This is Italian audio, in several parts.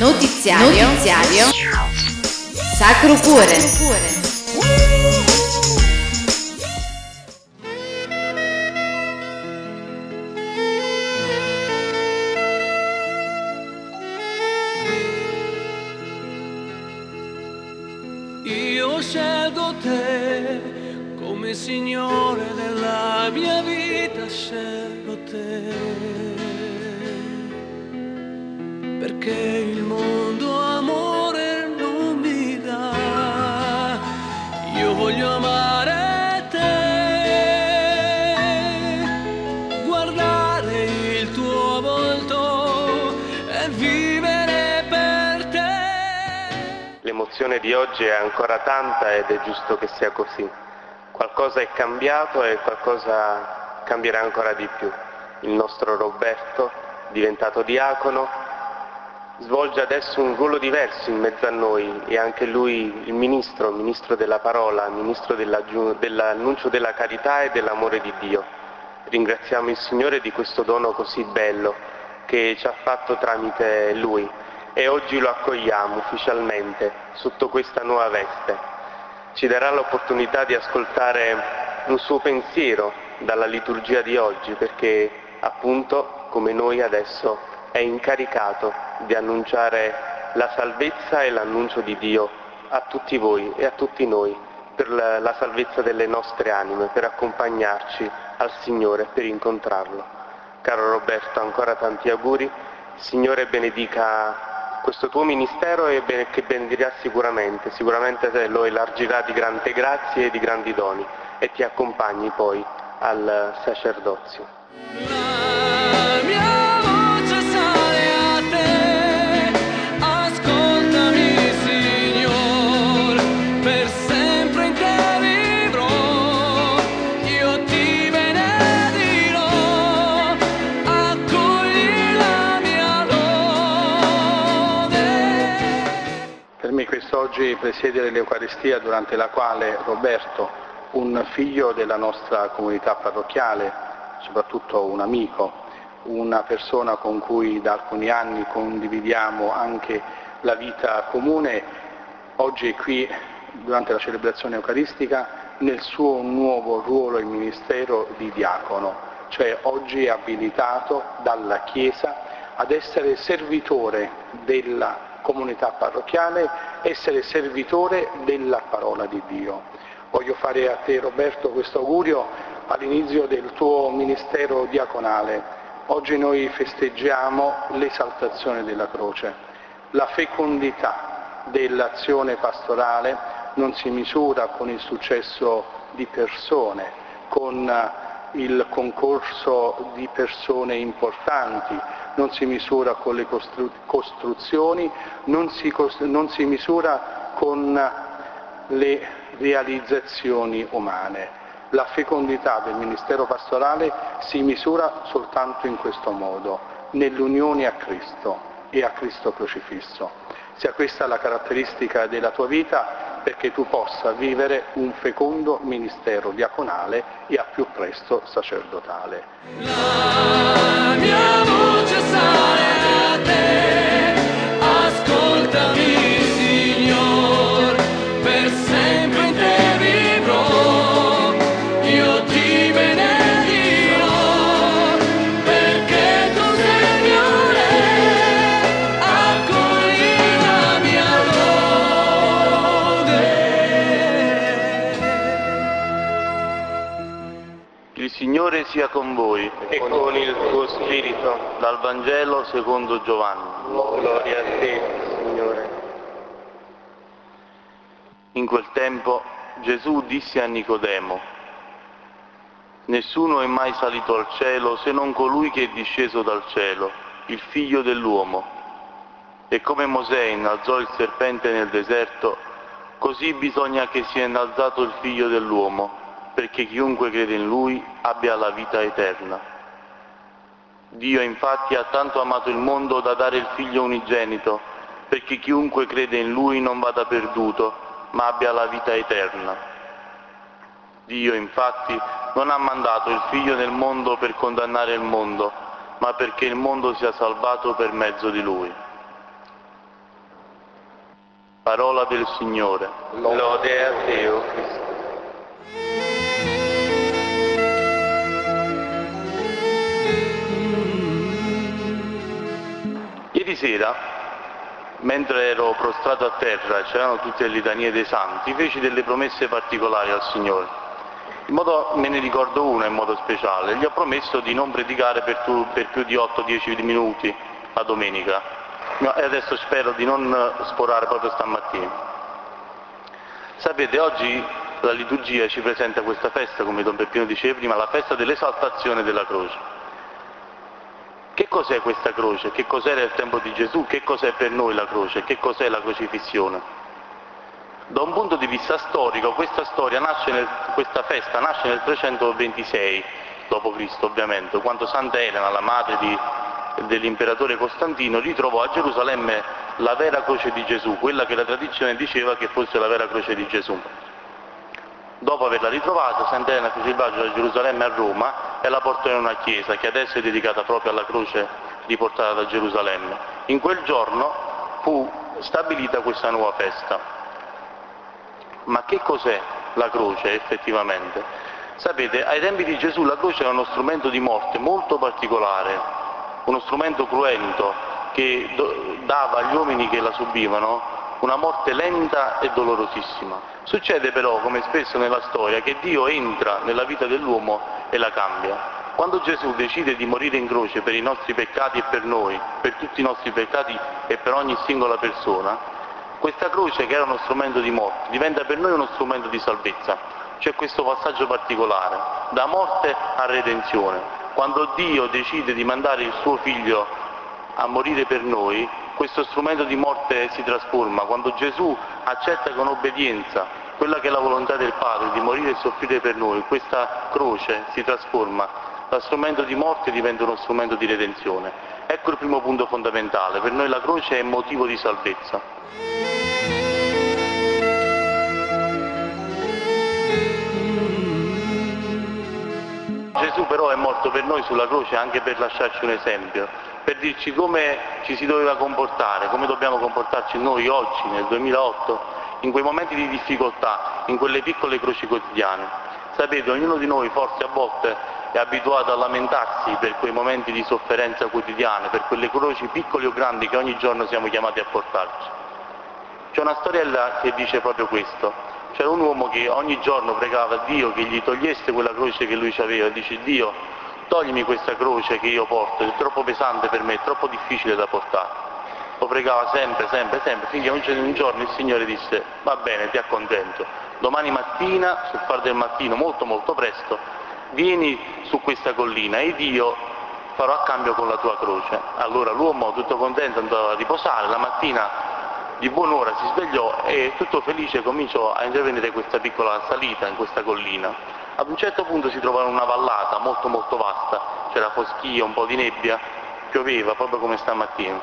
Notiziario Sacro Cuore. Io scelgo te come Signore della mia vita, scelgo te, perché il mondo amore non mi dà. Io voglio amare te, guardare il tuo volto e vivere per te. L'emozione di oggi è ancora tanta ed è giusto che sia così. Qualcosa è cambiato e qualcosa cambierà ancora di più. Il nostro Roberto, diventato diacono, svolge adesso un ruolo diverso in mezzo a noi e anche lui il ministro della parola, ministro dell'annuncio della carità e dell'amore di Dio. Ringraziamo il Signore di questo dono così bello che ci ha fatto tramite lui e oggi lo accogliamo ufficialmente sotto questa nuova veste. Ci darà l'opportunità di ascoltare un suo pensiero dalla liturgia di oggi, perché appunto, come noi adesso, è incaricato di annunciare la salvezza e l'annuncio di Dio a tutti voi e a tutti noi, per la salvezza delle nostre anime, per accompagnarci al Signore, per incontrarlo. Caro Roberto, ancora tanti auguri. Il Signore benedica questo tuo ministero e che benedirà sicuramente lo elargirà di grandi grazie e di grandi doni e ti accompagni poi al sacerdozio. La mia voce sale a te, ascoltami Signor, per sempre in te vivrò, io ti benedirò, accogli la mia lode. Per me quest'oggi presiedere l'Eucaristia, durante la quale Roberto, un figlio della nostra comunità parrocchiale, soprattutto un amico, una persona con cui da alcuni anni condividiamo anche la vita comune, oggi è qui durante la celebrazione eucaristica nel suo nuovo ruolo e ministero di diacono, cioè oggi è abilitato dalla Chiesa ad essere servitore della comunità parrocchiale, essere servitore della parola di Dio. Voglio fare a te, Roberto, questo augurio all'inizio del tuo ministero diaconale. Oggi noi festeggiamo l'esaltazione della croce. La fecondità dell'azione pastorale non si misura con il successo di persone, con il concorso di persone importanti, non si misura con le costruzioni, non si misura con le realizzazioni umane. La fecondità del ministero pastorale si misura soltanto in questo modo, nell'unione a Cristo e a Cristo crocifisso. Sia questa la caratteristica della tua vita, perché tu possa vivere un fecondo ministero diaconale e a più presto sacerdotale. La mia voce sale a te, ascoltami Signor, per sempre in te vivrò, io ti benedirò, perché tu sei mio re, accogli la mia lode. Il Signore sia con voi E con il tuo spirito, dal Vangelo secondo Giovanni. gloria a te, Signore. In quel tempo Gesù disse a Nicodemo: nessuno è mai salito al cielo se non colui che è disceso dal cielo, il Figlio dell'uomo. E come Mosè innalzò il serpente nel deserto, così bisogna che sia innalzato il Figlio dell'uomo, perché chiunque crede in Lui abbia la vita eterna. Dio infatti ha tanto amato il mondo da dare il Figlio unigenito, perché chiunque crede in Lui non vada perduto, ma abbia la vita eterna. Dio infatti non ha mandato il Figlio nel mondo per condannare il mondo, ma perché il mondo sia salvato per mezzo di Lui. Parola del Signore. Lode a te, o Cristo. Ieri sera, mentre ero prostrato a terra, c'erano tutte le litanie dei santi, feci delle promesse particolari al Signore. Me ne ricordo una in modo speciale. Gli ho promesso di non predicare per più di 8-10 minuti la domenica. E adesso spero di non sforare proprio stamattina. Sapete, oggi la liturgia ci presenta questa festa, come Don Peppino diceva prima, la festa dell'esaltazione della croce. Che cos'è questa croce? Che cos'era il tempo di Gesù? Che cos'è per noi la croce? Che cos'è la crocifissione? Da un punto di vista storico, questa festa nasce nel 326 d.C., ovviamente, quando Santa Elena, la madre dell'imperatore Costantino, ritrovò a Gerusalemme la vera croce di Gesù, quella che la tradizione diceva che fosse la vera croce di Gesù. Dopo averla ritrovata, Santa Elena fece il viaggio da Gerusalemme a Roma e la portò in una chiesa che adesso è dedicata proprio alla croce riportata da Gerusalemme. In quel giorno fu stabilita questa nuova festa. Ma che cos'è la croce effettivamente? Sapete, ai tempi di Gesù la croce era uno strumento di morte molto particolare, uno strumento cruento che dava agli uomini che la subivano una morte lenta e dolorosissima. Succede però, come spesso nella storia, che Dio entra nella vita dell'uomo e la cambia. Quando Gesù decide di morire in croce per i nostri peccati e per noi, per tutti i nostri peccati e per ogni singola persona, questa croce, che era uno strumento di morte, diventa per noi uno strumento di salvezza. C'è questo passaggio particolare, da morte a redenzione. Quando Dio decide di mandare il suo Figlio a morire per noi, questo strumento di morte si trasforma. Quando Gesù accetta con obbedienza quella che è la volontà del Padre, di morire e soffrire per noi, questa croce si trasforma. Da strumento di morte diventa uno strumento di redenzione. Ecco il primo punto fondamentale. Per noi la croce è motivo di salvezza. Gesù però è morto per noi sulla croce anche per lasciarci un esempio, per dirci come ci si doveva comportare, come dobbiamo comportarci noi oggi, nel 2008, in quei momenti di difficoltà, in quelle piccole croci quotidiane. Sapete, ognuno di noi forse a volte è abituato a lamentarsi per quei momenti di sofferenza quotidiana, per quelle croci piccole o grandi che ogni giorno siamo chiamati a portarci. C'è una storiella che dice proprio questo. C'era un uomo che ogni giorno pregava a Dio che gli togliesse quella croce che lui aveva e dice: Dio, toglimi questa croce che io porto, è troppo pesante per me, è troppo difficile da portare. Lo pregava sempre, finché un giorno il Signore disse: va bene, ti accontento, domani mattina, sul far del mattino, molto molto presto, vieni su questa collina e io farò a cambio con la tua croce. Allora l'uomo, tutto contento, andò a riposare. La mattina di buon'ora si svegliò e tutto felice cominciò a intraprendere questa piccola salita in questa collina. Ad un certo punto si trovò in una vallata molto molto vasta, c'era foschia, un po' di nebbia, pioveva proprio come stamattina.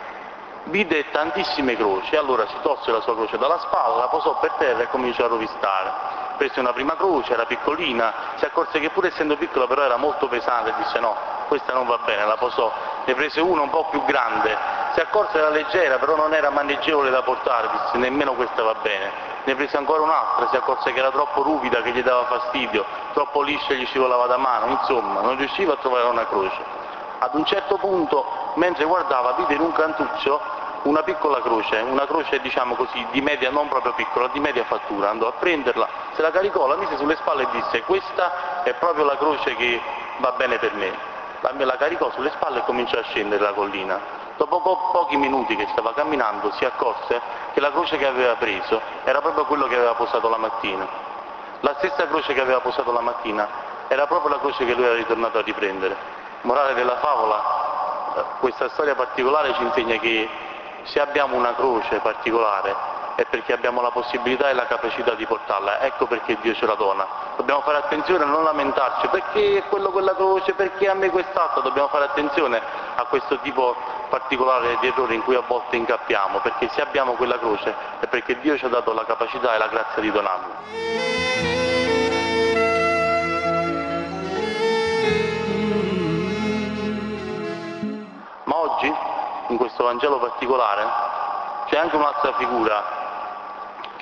Vide tantissime croci, allora si tolse la sua croce dalla spalla, la posò per terra e cominciò a rovistare. Prese una prima croce, era piccolina, si accorse che pur essendo piccola però era molto pesante e disse: no, questa non va bene, la posò. Ne prese una un po' più grande, si accorse che era leggera però non era maneggevole da portare, disse: nemmeno questa va bene. Ne prese ancora un'altra, si accorse che era troppo ruvida, che gli dava fastidio, troppo liscia, gli scivolava da mano, insomma non riusciva a trovare una croce. Ad un certo punto, mentre guardava, vide in un cantuccio una piccola croce, una croce diciamo così di media, non proprio piccola, di media fattura. Andò a prenderla, se la caricò, la mise sulle spalle e disse: questa è proprio la croce che va bene per me. La caricò sulle spalle e cominciò a scendere la collina. Dopo pochi minuti che stava camminando si accorse che la croce che aveva preso era proprio quello che aveva posato la mattina. La stessa croce che aveva posato la mattina era proprio la croce che lui era ritornato a riprendere. Morale della favola, questa storia particolare ci insegna che se abbiamo una croce particolare è perché abbiamo la possibilità e la capacità di portarla, ecco perché Dio ce la dona. Dobbiamo fare attenzione a non lamentarci, perché quello quella croce, perché a me quest'altro. Dobbiamo fare attenzione a questo tipo particolare di errore in cui a volte incappiamo, perché se abbiamo quella croce è perché Dio ci ha dato la capacità e la grazia di donarla. Ma oggi, in questo Vangelo particolare, c'è anche un'altra figura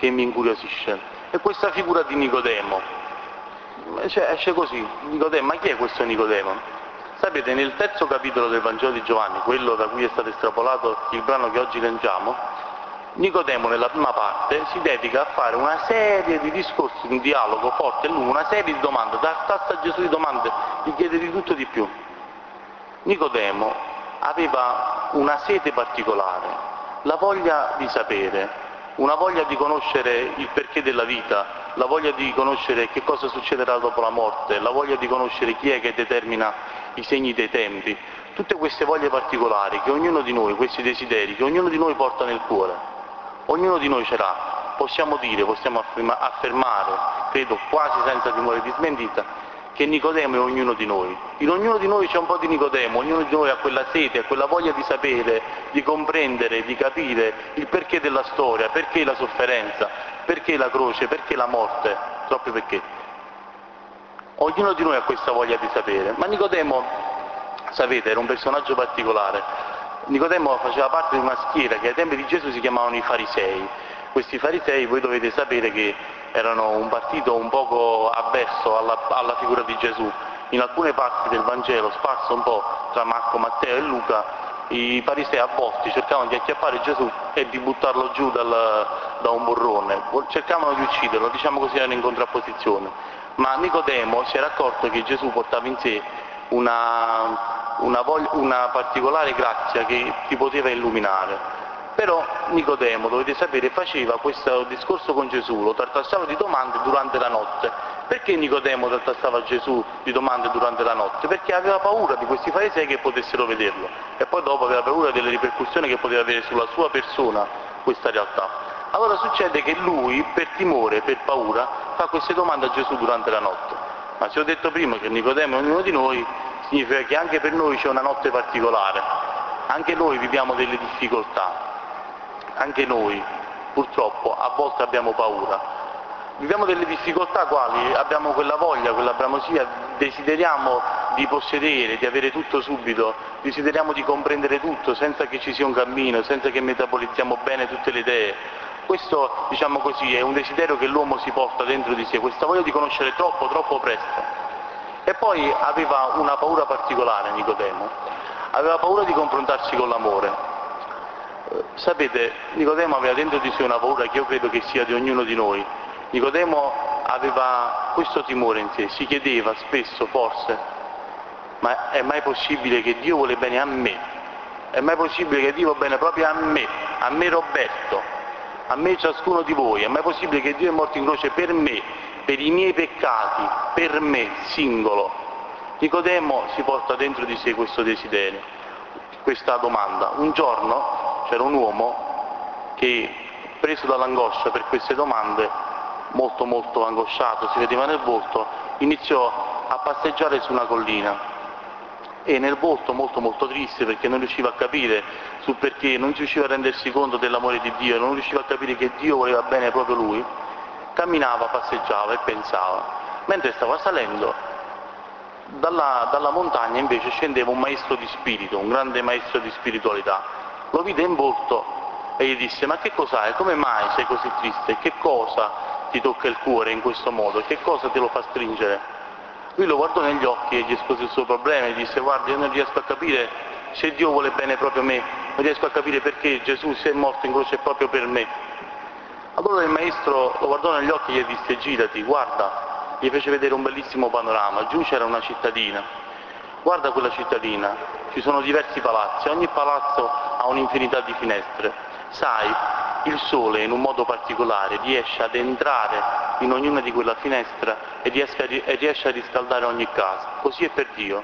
che mi incuriosisce. E questa figura di Nicodemo, esce così, Nicodemo, ma chi è questo Nicodemo? Sapete, nel terzo capitolo del Vangelo di Giovanni, quello da cui è stato estrapolato il brano che oggi leggiamo, Nicodemo nella prima parte si dedica a fare una serie di discorsi, un dialogo forte e lungo, una serie di domande, tassa a Gesù di domande, gli chiede di tutto e di più. Nicodemo aveva una sete particolare, la voglia di sapere, una voglia di conoscere il perché della vita, la voglia di conoscere che cosa succederà dopo la morte, la voglia di conoscere chi è che determina i segni dei tempi, tutte queste voglie particolari che ognuno di noi, questi desideri che ognuno di noi porta nel cuore. Ognuno di noi ce l'ha, possiamo dire, possiamo affermare, credo quasi senza timore di smentita, che Nicodemo è ognuno di noi. In ognuno di noi c'è un po' di Nicodemo, ognuno di noi ha quella sete, ha quella voglia di sapere, di comprendere, di capire il perché della storia, perché la sofferenza, perché la croce, perché la morte, troppi perché. Ognuno di noi ha questa voglia di sapere, ma Nicodemo, sapete, era un personaggio particolare. Nicodemo faceva parte di una schiera che ai tempi di Gesù si chiamavano i farisei. Questi farisei, voi dovete sapere che erano un partito un poco avverso alla figura di Gesù. In alcune parti del Vangelo, sparso un po' tra Marco, Matteo e Luca, i farisei a volte cercavano di acchiappare Gesù e di buttarlo giù da un burrone, cercavano di ucciderlo, diciamo così, erano in contrapposizione. Ma Nicodemo si era accorto che Gesù portava in sé una particolare grazia che ti poteva illuminare. Però Nicodemo, dovete sapere, faceva questo discorso con Gesù, lo tartassava di domande durante la notte. Perché Nicodemo tartassava Gesù di domande durante la notte? Perché aveva paura di questi farisei che potessero vederlo e poi dopo aveva paura delle ripercussioni che poteva avere sulla sua persona questa realtà. Allora succede che lui, per timore, per paura, fa queste domande a Gesù durante la notte. Ma se ho detto prima che Nicodemo è ognuno di noi, significa che anche per noi c'è una notte particolare, anche noi viviamo delle difficoltà, anche noi purtroppo a volte abbiamo paura. Viviamo delle difficoltà quali? Abbiamo quella voglia, quella bramosia, desideriamo di possedere, di avere tutto subito, desideriamo di comprendere tutto senza che ci sia un cammino, senza che metabolizziamo bene tutte le idee. Questo, diciamo così, è un desiderio che l'uomo si porta dentro di sé, questa voglia di conoscere troppo, troppo presto. E poi aveva una paura particolare Nicodemo, aveva paura di confrontarsi con l'amore. Sapete, Nicodemo aveva dentro di sé una paura che io credo che sia di ognuno di noi. Nicodemo aveva questo timore in sé, si chiedeva spesso, forse, ma è mai possibile che Dio vuole bene a me? È mai possibile che Dio vuole bene proprio a me Roberto, a me ciascuno di voi? È mai possibile che Dio è morto in croce per me, per i miei peccati, per me, singolo? Nicodemo si porta dentro di sé questo desiderio, questa domanda. Un giorno c'era un uomo che, preso dall'angoscia per queste domande, molto molto angosciato, si vedeva nel volto, iniziò a passeggiare su una collina e nel volto molto molto triste perché non riusciva a capire sul perché, non riusciva a rendersi conto dell'amore di Dio, non riusciva a capire che Dio voleva bene proprio lui, camminava, passeggiava e pensava. Mentre stava salendo, dalla montagna invece scendeva un maestro di spirito, un grande maestro di spiritualità. Lo vide in volto e gli disse: ma che cos'hai? Come mai sei così triste? Che cosa ti tocca il cuore in questo modo? Che cosa te lo fa stringere? Lui lo guardò negli occhi e gli espose il suo problema e gli disse: guarda, io non riesco a capire se Dio vuole bene proprio me, non riesco a capire perché Gesù si è morto in croce proprio per me. Allora il maestro lo guardò negli occhi e gli disse: girati, guarda. Gli fece vedere un bellissimo panorama. Giù c'era una cittadina. Guarda quella cittadina, ci sono diversi palazzi, ogni palazzo ha un'infinità di finestre. Sai, il sole in un modo particolare riesce ad entrare in ognuna di quella finestra e riesce a riscaldare ogni casa. Così è per Dio.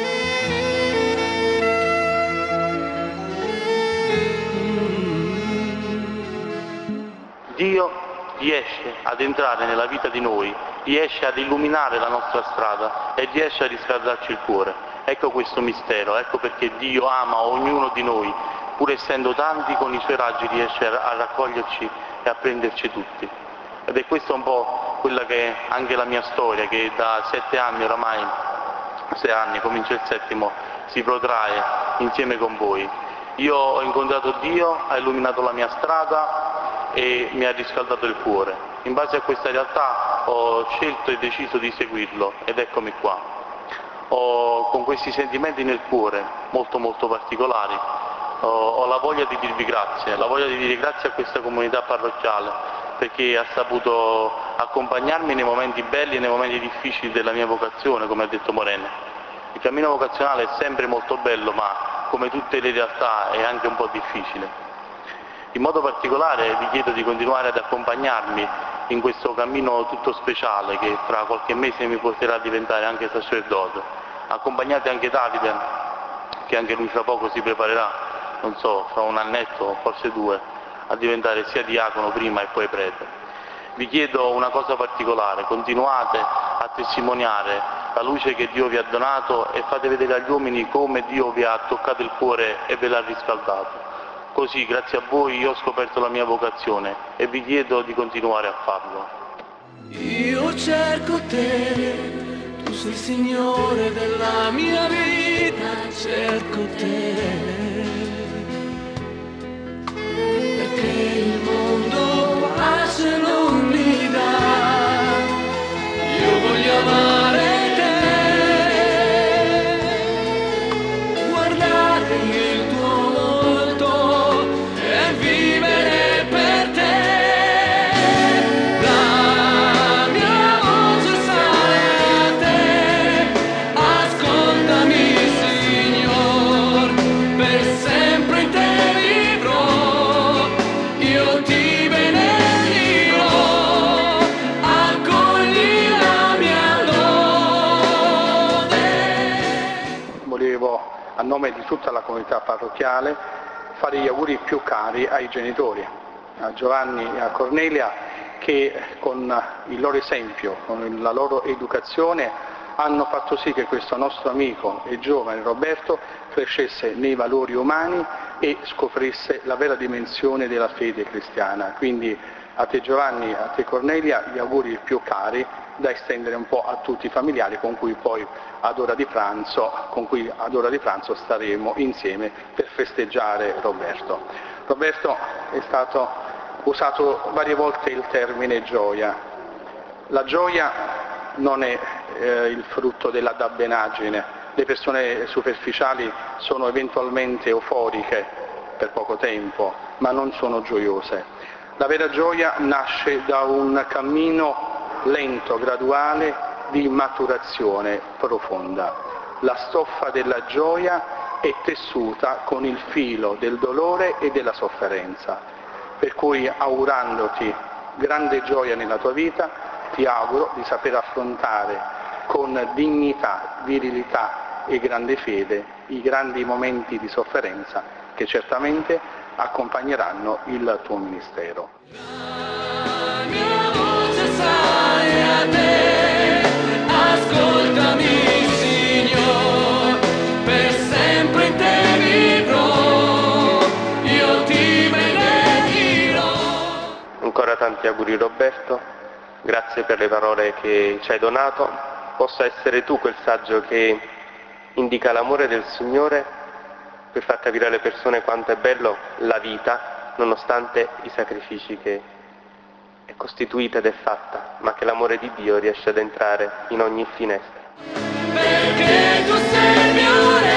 Dio riesce ad entrare nella vita di noi, riesce ad illuminare la nostra strada e riesce a riscaldarci il cuore. Ecco questo mistero, ecco perché Dio ama ognuno di noi, pur essendo tanti, con i suoi raggi riesce a raccoglierci e a prenderci tutti. Ed è questa un po' quella che è anche la mia storia, che da 7 anni oramai, 6 anni, comincia il 7°, si protrae insieme con voi. Io ho incontrato Dio, ha illuminato la mia strada, e mi ha riscaldato il cuore. In base a questa realtà ho scelto e deciso di seguirlo ed eccomi qua. Ho con questi sentimenti nel cuore, molto particolari, ho la voglia di dirvi grazie, la voglia di dire grazie a questa comunità parrocchiale, perché ha saputo accompagnarmi nei momenti belli e nei momenti difficili della mia vocazione, come ha detto Morena. Il cammino vocazionale è sempre molto bello, ma come tutte le realtà è anche un po' difficile. In modo particolare vi chiedo di continuare ad accompagnarmi in questo cammino tutto speciale che fra qualche mese mi porterà a diventare anche sacerdote. Accompagnate anche Davide, che anche lui fra poco si preparerà, non so, fra un annetto, forse 2, a diventare sia diacono prima e poi prete. Vi chiedo una cosa particolare: continuate a testimoniare la luce che Dio vi ha donato e fate vedere agli uomini come Dio vi ha toccato il cuore e ve l'ha riscaldato. Così, grazie a voi, io ho scoperto la mia vocazione e vi chiedo di continuare a farlo. Io cerco te, tu sei il Signore della mia vita, cerco te. Perché il mondo pace non mi dà, io voglio amare te, guardare il tuo volto e vivere per te. La mia voce sale a te, ascoltami Signor, per sempre in te vivrò, io ti benedirò, accogli la mia lode. Volevo, a nome di tutta la comunità parrocchiale, fare gli auguri più cari ai genitori, a Giovanni e a Cornelia, che con il loro esempio, con la loro educazione, hanno fatto sì che questo nostro amico e giovane Roberto crescesse nei valori umani e scoprisse la vera dimensione della fede cristiana. Quindi a te Giovanni, a te Cornelia, gli auguri più cari da estendere un po' a tutti i familiari con cui poi ad ora di pranzo staremo insieme per festeggiare Roberto. Roberto, è stato usato varie volte il termine gioia. La gioia non è il frutto della dabbenaggine. Le persone superficiali sono eventualmente euforiche per poco tempo, ma non sono gioiose. La vera gioia nasce da un cammino lento, graduale, di maturazione profonda. La stoffa della gioia è tessuta con il filo del dolore e della sofferenza. Per cui, augurandoti grande gioia nella tua vita, ti auguro di saper affrontare con dignità, virilità e grande fede i grandi momenti di sofferenza che certamente accompagneranno il tuo ministero. La mia voce sale a te, ascoltami Signor, per sempre in te vivrò, io ti benedirò. Ancora tanti auguri Roberto, grazie per le parole che ci hai donato. Possa essere tu quel saggio che indica l'amore del Signore per far capire alle persone quanto è bello la vita, nonostante i sacrifici che è costituita ed è fatta, ma che l'amore di Dio riesce ad entrare in ogni finestra. Perché tu sei il mio re.